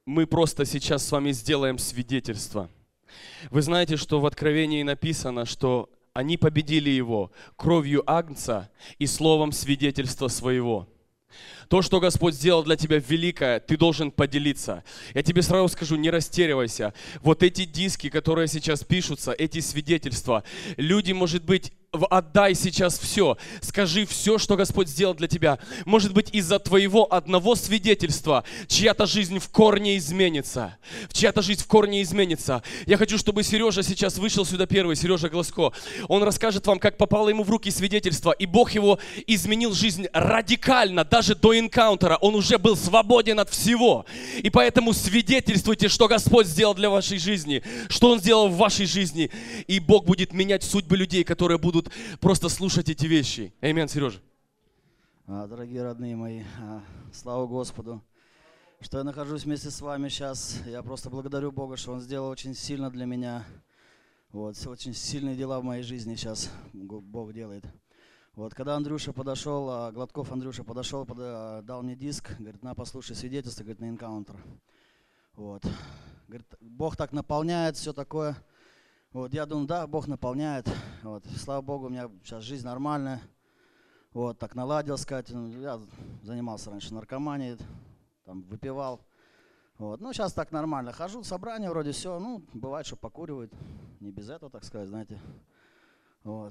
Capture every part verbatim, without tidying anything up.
мы просто сейчас с вами сделаем свидетельство. Вы знаете, что в Откровении написано, что они победили его кровью Агнца и словом свидетельства своего. То, что Господь сделал для тебя великое, ты должен поделиться. Я тебе сразу скажу, не растеривайся. Вот эти диски, которые сейчас пишутся, эти свидетельства, люди, может быть, отдай сейчас все. Скажи все, что Господь сделал для тебя. Может быть, из-за твоего одного свидетельства чья-то жизнь в корне изменится. Чья-то жизнь в корне изменится. Я хочу, чтобы Сережа сейчас вышел сюда первый, Сережа Глазко. Он расскажет вам, как попало ему в руки свидетельство, и Бог его изменил жизнь радикально, даже до энкаунтера. Он уже был свободен от всего. И поэтому свидетельствуйте, что Господь сделал для вашей жизни, что Он сделал в вашей жизни. И Бог будет менять судьбы людей, которые будут просто слушать эти вещи. Аминь, Сережа. Дорогие родные мои, слава Господу, что я нахожусь вместе с вами сейчас. Я просто благодарю Бога, что Он сделал очень сильно для меня. Вот, очень сильные дела в моей жизни сейчас Бог делает. Вот, когда Андрюша подошел, Гладков Андрюша подошел, дал мне диск, говорит, на, послушай свидетельство, говорит, на энкаунтер. Вот. Говорит, Бог так наполняет, все такое. Вот, я думаю, да, Бог наполняет. Вот, слава Богу, у меня сейчас жизнь нормальная. Вот, так наладил, сказать. Я занимался раньше наркоманией, там, выпивал. Вот, ну, сейчас так нормально. Хожу в собрание, вроде все. Ну, бывает, что покуривают. Не без этого, так сказать, знаете. Вот.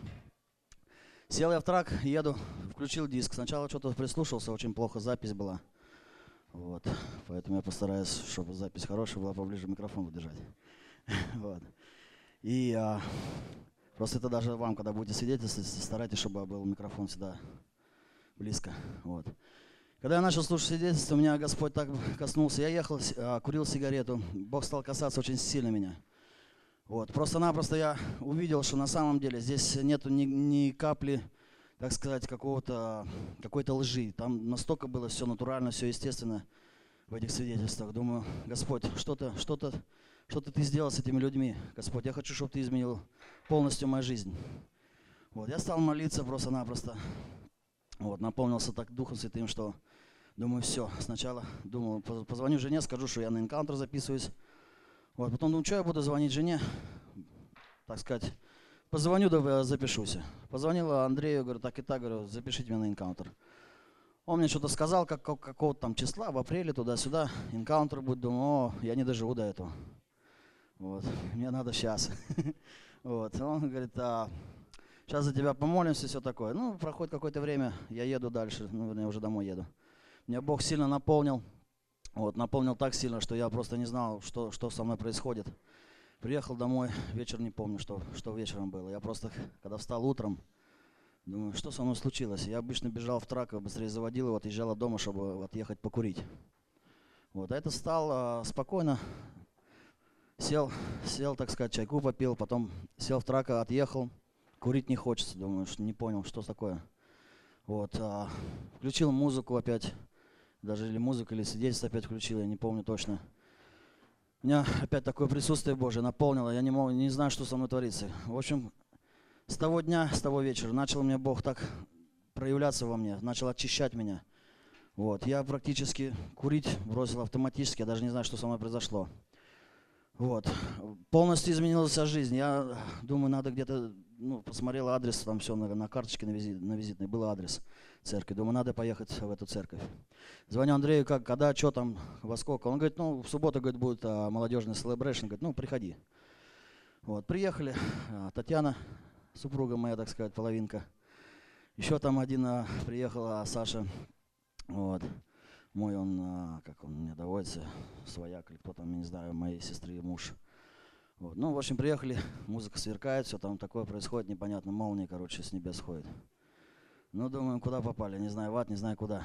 Сел я в трак, еду, включил диск. Сначала что-то прислушался, очень плохо запись была. Вот, поэтому я постараюсь, чтобы запись хорошая была, поближе микрофон держать. Вот. И а, просто это даже вам, когда будете свидетельствовать, старайтесь, чтобы был микрофон всегда близко. Вот. Когда я начал слушать свидетельство, меня Господь так коснулся. Я ехал, а, курил сигарету, Бог стал касаться очень сильно меня. Вот. Просто-напросто я увидел, что на самом деле здесь нету ни, ни капли, так сказать, какого-то, какой-то лжи. Там настолько было все натурально, все естественно в этих свидетельствах. Думаю, Господь, что-то, что-то, что-то ты сделал с этими людьми. Господь, я хочу, чтобы ты изменил полностью мою жизнь. Вот. Я стал молиться просто-напросто. Вот. Наполнился так Духом Святым, что думаю, все. Сначала думал, позвоню жене, скажу, что я на энкаунтер записываюсь. Вот. Потом думаю, что я буду звонить жене, так сказать. Позвоню, да запишусь. Позвонила Андрею, говорю, так и так, говорю, запишите меня на энкаунтер. Он мне что-то сказал, как, как, какого-то там числа, в апреле, туда-сюда, энкаунтер будет. Думаю, о, я не доживу до этого. Вот, мне надо сейчас. Вот, он говорит, а, сейчас за тебя помолимся, все такое. Ну, проходит какое-то время, я еду дальше, ну, я уже домой еду. Меня Бог сильно наполнил, вот, наполнил так сильно, что я просто не знал, что, что со мной происходит. Приехал домой, вечер не помню, что, что вечером было. Я просто, когда встал утром, думаю, что со мной случилось. Я обычно бежал в трак, быстрее заводил его, отъезжал от дома, чтобы отъехать покурить. Вот, а это встал а, спокойно, сел, сел, так сказать, чайку попил, потом сел в трак, отъехал, курить не хочется, думаю, что не понял, что такое. Вот, а, включил музыку опять, даже или музыку, или свидетельство опять включил, я не помню точно. Меня опять такое присутствие Божие наполнило, я не, мог, не знаю, что со мной творится. В общем, с того дня, с того вечера начал мне Бог так проявляться во мне, начал очищать меня. Вот, я практически курить бросил автоматически, я даже не знаю, что со мной произошло. Вот, полностью изменилась вся жизнь. Я думаю, надо где-то, ну, посмотрел адрес, там все на, на карточке на, визит, на визитной был адрес церкви. Думаю, надо поехать в эту церковь. Звоню Андрею, как, когда, что там, во сколько. Он говорит, ну, в субботу, говорит, будет а, молодежный celebration. Говорит, ну, приходи. Вот, приехали. А, Татьяна, супруга моя, так сказать, половинка. Еще там один а, приехал, а, Саша. Вот. Мой он, а, как он мне доводится, свояк или кто там, я не знаю, моей сестры муж. Вот. Ну, в общем, приехали, музыка сверкает, все там такое происходит, непонятно, молния, короче, с небес сходит. Ну, думаем, куда попали, не знаю, в ад, не знаю куда.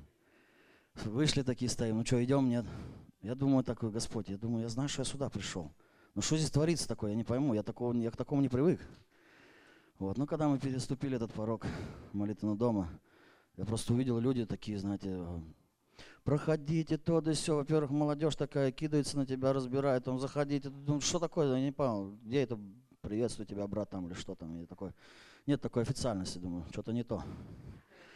Вышли такие, стоим, ну что, идем, нет? Я думаю, такой, Господь, я думаю, я знаю, что я сюда пришел. Ну, что здесь творится такое, я не пойму, я, такого, я к такому не привык. Вот, ну, когда мы переступили этот порог молитвенного дома, я просто увидел люди такие, знаете, проходите то да сё. Во-первых, молодежь такая кидается на тебя, разбирает, там, заходите. Думаю, что такое, я не понял, где это приветствую тебя, брат, там, или что там. Я такой, нет такой официальности, думаю, что-то не то.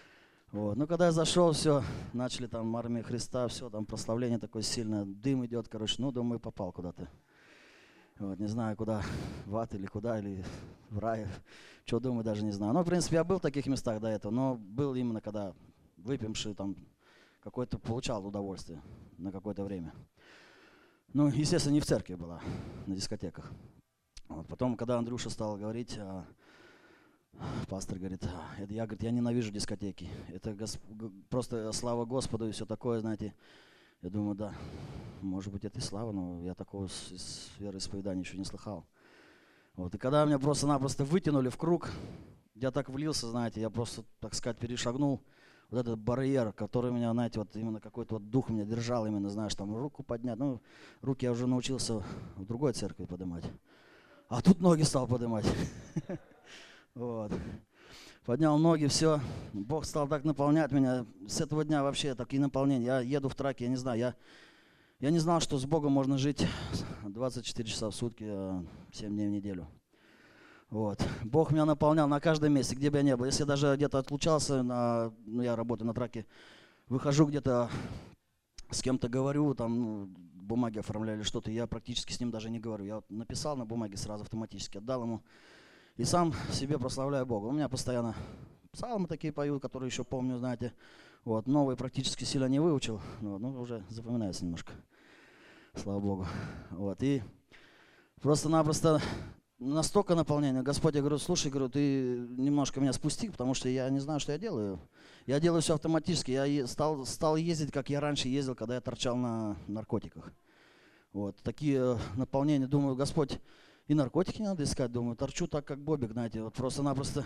Вот. Ну, когда я зашел, все, начали там армия Христа, все, там прославление такое сильное, дым идет, короче, ну, думаю, попал куда-то. Вот, не знаю, куда, в ад или куда, или в рай, что думаю, даже не знаю. Ну, в принципе, я был в таких местах до этого, но был именно, когда выпивший там какой-то получал удовольствие на какое-то время. Ну, естественно, не в церкви была, на дискотеках. Вот. Потом, когда Андрюша стал говорить, а, пастор говорит, «А, это, я, говорит, я ненавижу дискотеки, это гос, просто слава Господу и все такое, знаете». Я думаю, да, может быть, это и слава, но я такого с, с вероисповедания еще не слыхал. Вот. И когда меня просто-напросто вытянули в круг, я так влился, знаете, я просто, так сказать, перешагнул вот этот барьер, который меня, знаете, вот именно какой-то вот дух меня держал, именно, знаешь, там руку поднять. Ну, руки я уже научился в другой церкви поднимать. А тут ноги стал поднимать. Вот. Поднял ноги, все. Бог стал так наполнять меня. С этого дня вообще такие наполнения. Я еду в траке, я не знаю, я, я не знал, что с Богом можно жить двадцать четыре часа в сутки, семь дней в неделю. Вот. Бог меня наполнял на каждом месте, где бы я ни был. Если я даже где-то отлучался, на, ну, я работаю на траке, выхожу где-то, с кем-то говорю, там, ну, бумаги оформляли что-то, я практически с ним даже не говорю. Я вот написал на бумаге, сразу автоматически отдал ему. И сам себе прославляю Бога. У меня постоянно псалмы такие пою, которые еще помню, знаете. Вот, новые практически сильно не выучил, но ну, уже запоминается немножко. Слава Богу. Вот, и просто-напросто настолько наполнение. Господь, я говорю, слушай, говорю, ты немножко меня спусти, потому что я не знаю, что я делаю. Я делаю все автоматически. Я стал, стал ездить, как я раньше ездил, когда я торчал на наркотиках. Вот, такие наполнения. Думаю, Господь, и наркотики не надо искать, думаю, торчу так, как Бобик, знаете, вот просто-напросто.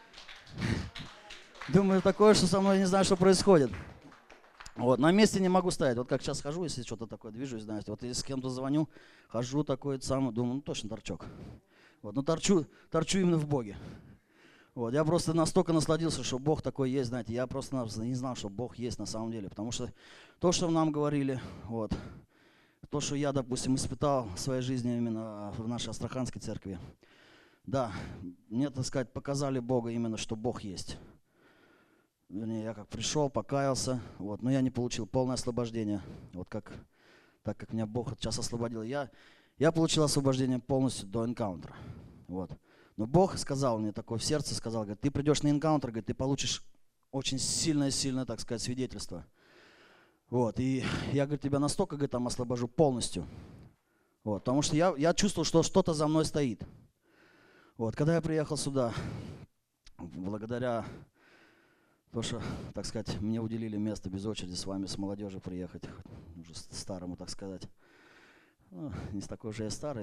Думаю, такое, что со мной не знаю, что происходит. Вот, на месте не могу стоять, вот как сейчас хожу, если что-то такое движусь, знаете, вот если с кем-то звоню, хожу такой самый, думаю, ну точно торчок. Вот, ну торчу, торчу именно в Боге. Вот, я просто настолько насладился, что Бог такой есть, знаете, я просто не знал, что Бог есть на самом деле, потому что то, что нам говорили, вот, то, что я, допустим, испытал в своей жизни именно в нашей Астраханской церкви, да, мне, так сказать, показали Бога именно, что Бог есть. Вернее, я как пришел, покаялся, вот, но я не получил полное освобождение, вот как, так как меня Бог сейчас освободил. Я, я получил освобождение полностью до энкаунтера, вот. Но Бог сказал мне такое в сердце, сказал, говорит, ты придешь на энкаунтер, говорит, ты получишь очень сильное-сильное, так сказать, свидетельство. Вот, и я, говорит, тебя настолько, говорит, там освобожу полностью. Вот, потому что я, я чувствовал, что что-то за мной стоит. Вот, когда я приехал сюда, благодаря тому, что, так сказать, мне уделили место без очереди с вами, с молодежью приехать, уже старому, так сказать. Ну, не такой уже я старый.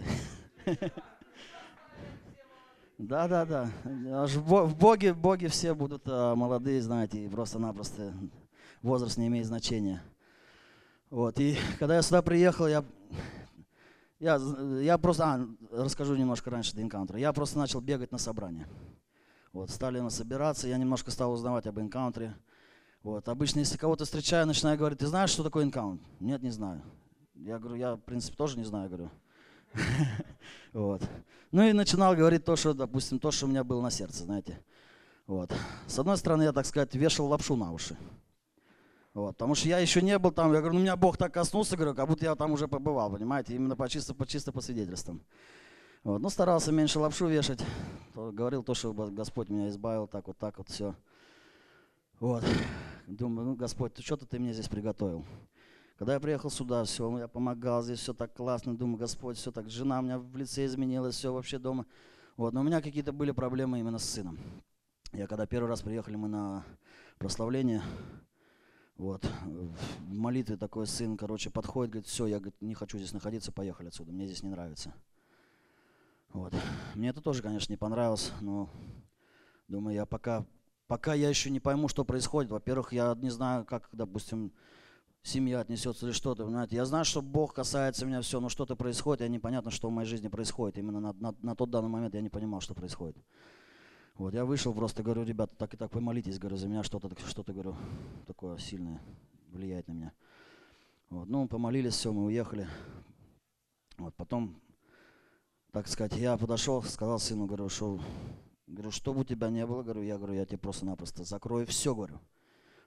Да, да, да. В Боге, в Боге все будут молодые, знаете, и просто-напросто возраст не имеет значения. Вот, и когда я сюда приехал, я, я, я просто, а, расскажу немножко раньше до энкаунтера, я просто начал бегать на собрания. Вот, стали мы собираться, я немножко стал узнавать об энкаунтере. Вот, обычно, если кого-то встречаю, начинаю говорить, ты знаешь, что такое энкаунтер? Нет, не знаю. Я говорю, я, в принципе, тоже не знаю, говорю. Вот. Ну и начинал говорить то, что, допустим, то, что у меня было на сердце, знаете. Вот. С одной стороны, я, так сказать, вешал лапшу на уши. Вот, потому что я еще не был там, я говорю, ну меня Бог так коснулся, говорю, как будто я там уже побывал, понимаете, именно по чисто по, чисто по свидетельствам. Вот, ну старался меньше лапшу вешать, то, говорил то, что Господь меня избавил, так вот, так вот, все. Вот, думаю, ну Господь, ты что-то ты мне здесь приготовил. Когда я приехал сюда, все, я помогал, здесь все так классно, думаю, Господь, все так, жена у меня в лице изменилась, все вообще дома. Вот, но у меня какие-то были проблемы именно с сыном. Я когда первый раз приехали мы на прославление, вот, в молитве такой сын, короче, подходит, говорит, все, я, говорит, не хочу здесь находиться, поехали отсюда, мне здесь не нравится. Вот. Мне это тоже, конечно, не понравилось, но думаю, я пока, пока я еще не пойму, что происходит. Во-первых, я не знаю, как, допустим, семья отнесется или что-то, понимаете. Я знаю, что Бог касается меня, все, но что-то происходит, и непонятно, что в моей жизни происходит. Именно на, на, на тот данный момент я не понимал, что происходит. Вот, я вышел, просто говорю, ребята, так и так помолитесь, говорю, за меня что-то, что-то, говорю, такое сильное влияет на меня. Вот, ну, помолились, все, мы уехали. Вот, потом, так сказать, я подошел, сказал сыну, говорю, что, говорю, что бы у тебя не было, говорю, я говорю, я тебе просто-напросто закрою все, говорю.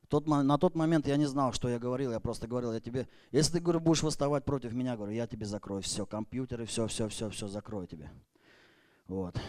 тот, на тот момент я не знал, что я говорил, я просто говорил, я тебе, если ты, говорю, будешь восставать против меня, говорю, я тебе закрою все, компьютеры, все, все, все, все закрою тебе. Вот.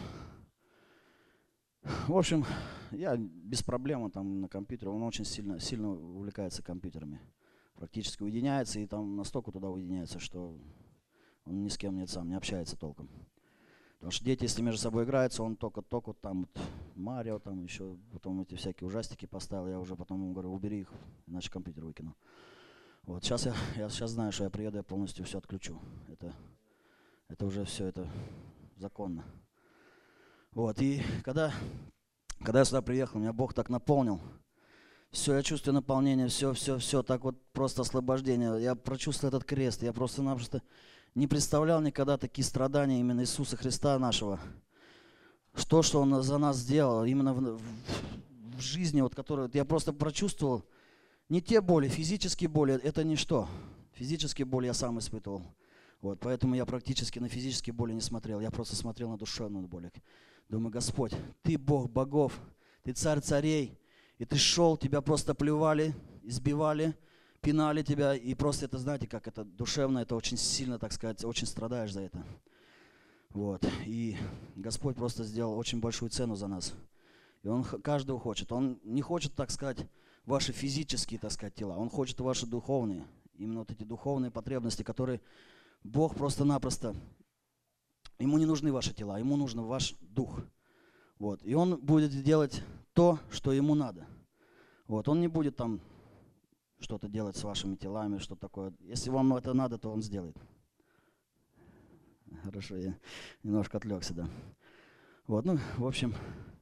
В общем, я без проблем там на компьютере, он очень сильно, сильно увлекается компьютерами. Практически уединяется и там настолько туда уединяется, что он ни с кем нет сам, не общается толком. Потому что дети, если между собой играются, он только-только там вот, Марио, там еще, потом эти всякие ужастики поставил, я уже потом ему говорю, убери их, иначе компьютер выкину. Вот, сейчас я, я сейчас знаю, что я приеду, я полностью все отключу. Это, это уже все, это законно. Вот, и когда, когда я сюда приехал, меня Бог так наполнил. Все, я чувствую наполнение, все, все, все, так вот просто освобождение. Я прочувствовал этот крест, я просто-напросто не представлял никогда такие страдания именно Иисуса Христа нашего. Что, что Он за нас сделал, именно в, в, в жизни, вот, которую я просто прочувствовал. Не те боли, физические боли, это ничто. Физические боли я сам испытывал. Вот, поэтому я практически на физические боли не смотрел, я просто смотрел на душевную боль. Думаю, Господь, Ты Бог богов, Ты Царь царей. И ты шел, тебя просто плевали, избивали, пинали тебя. И просто это, знаете, как это душевно, это очень сильно, так сказать, очень страдаешь за это. Вот. И Господь просто сделал очень большую цену за нас. И Он каждого хочет. Он не хочет, так сказать, ваши физические, так сказать, тела. Он хочет ваши духовные. Именно вот эти духовные потребности, которые Бог просто-напросто, Ему не нужны ваши тела, Ему нужен ваш дух. Вот. И Он будет делать то, что Ему надо. Вот. Он не будет там что-то делать с вашими телами, что такое. Если вам это надо, то Он сделает. Хорошо, я немножко отвлекся, да. Вот, ну, в общем,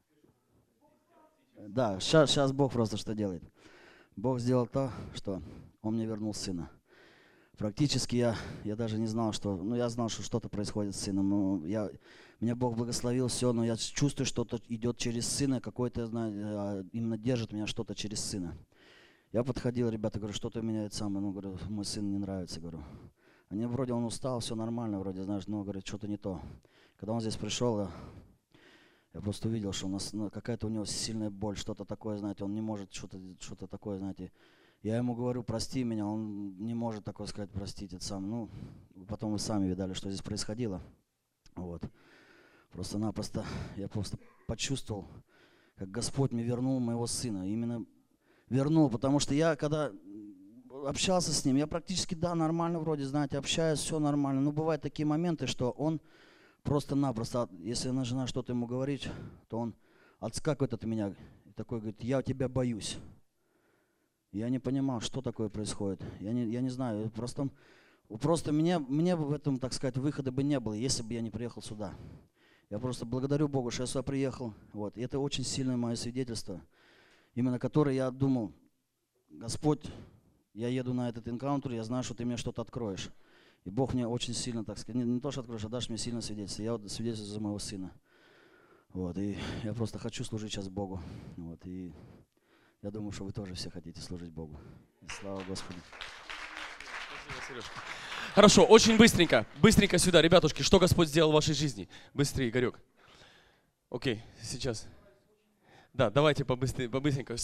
да, сейчас, сейчас Бог просто что делает. Бог сделал то, что Он мне вернул сына. Практически я, я даже не знал, что, ну я знал, что что-то происходит с сыном, но я, меня Бог благословил, все, но я чувствую, что-то идет через сына, какой-то, знаю, именно держит меня что-то через сына. Я подходил, ребята, говорю, что-то меня это самое, ну, говорю, мой сын не нравится, говорю. Они вроде он устал, все нормально, вроде, знаешь, но, говорит, что-то не то. Когда он здесь пришел, я, я просто увидел, что у нас, ну, какая-то у него сильная боль, что-то такое, знаете, он не может, что-то, что-то такое, знаете. Я ему говорю, прости меня, он не может такое сказать, простить, это сам. Ну, потом вы сами видали, что здесь происходило. Вот. Просто-напросто я просто почувствовал, как Господь мне вернул моего сына. Именно вернул, потому что я, когда общался с ним, я практически, да, нормально вроде, знаете, общаюсь, все нормально. Но бывают такие моменты, что он просто-напросто, если жена что-то ему говорит, то он отскакивает от меня и такой говорит, я тебя боюсь. Я не понимал, что такое происходит. Я не, я не знаю, просто, просто мне, мне в этом, так сказать, выхода бы не было, если бы я не приехал сюда. Я просто благодарю Богу, что я сюда приехал. Вот. И это очень сильное мое свидетельство, именно которое я думал, Господь, я еду на этот энкаунтер, я знаю, что Ты мне что-то откроешь. И Бог мне очень сильно, так сказать, не, не то, что откроешь, а дашь мне сильное свидетельство. Я вот свидетельствую за моего сына. Вот. И я просто хочу служить сейчас Богу. Вот. И я думаю, что вы тоже все хотите служить Богу. И слава Господу. Спасибо, Сережка. Хорошо, очень быстренько, быстренько сюда. Ребятушки, что Господь сделал в вашей жизни? Быстрее, Игорек. Окей, сейчас. Да, давайте побыстрее, побыстренько.